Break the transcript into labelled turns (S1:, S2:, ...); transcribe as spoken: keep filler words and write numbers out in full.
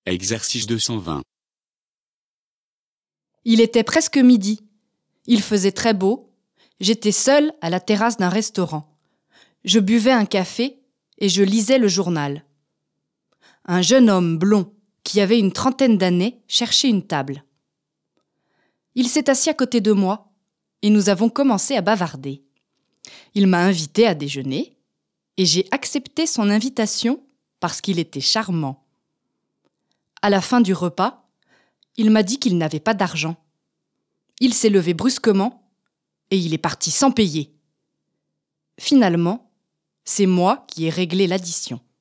S1: Exercice deux cent vingt.
S2: Il était presque midi. Il faisait très beau. J'étais seule à la terrasse d'un restaurant. Je buvais un café et je lisais le journal. Un jeune homme blond, qui avait une trentaine d'années, cherchait une table. Il s'est assis à côté de moi et nous avons commencé à bavarder. Il m'a invitée à déjeuner et j'ai accepté son invitation parce qu'il était charmant. À la fin du repas, il m'a dit qu'il n'avait pas d'argent. Il s'est levé brusquement et il est parti sans payer. Finalement, c'est moi qui ai réglé l'addition.